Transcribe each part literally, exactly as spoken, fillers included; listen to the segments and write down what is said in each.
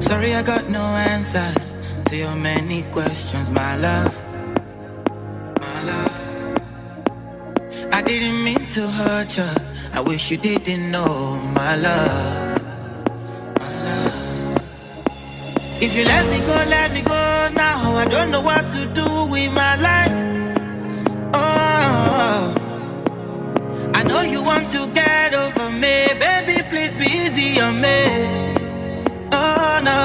Sorry, I got no answers to your many questions, my love, my love. I didn't mean to hurt you. I wish you didn't know, my love, my love. If you let me go, let me go now. I don't know what to do with my life. Oh, I know you want to get over me, baby. Please be easy on me. Oh no,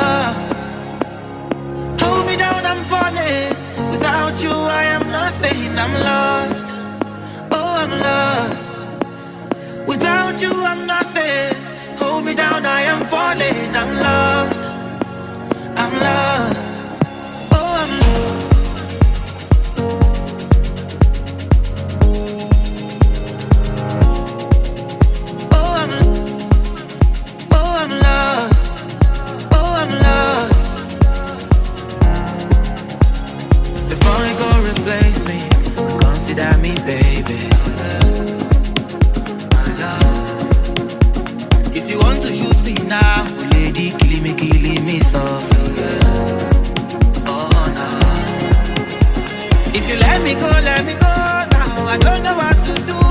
hold me down, I'm falling. Without you, I am nothing. I'm lost. Oh, I'm lost. Without you, I'm nothing. Hold me down, I am falling. I'm lost. I'm lost. Oh, I'm lost. Oh, I'm Oh, I'm lost. Oh, I'm lost. Before you go replace me, consider me, baby. If you want to shoot me now, lady, kill me, kill me softly. Yeah. Oh no. If you let me go, let me go now. I don't know what to do.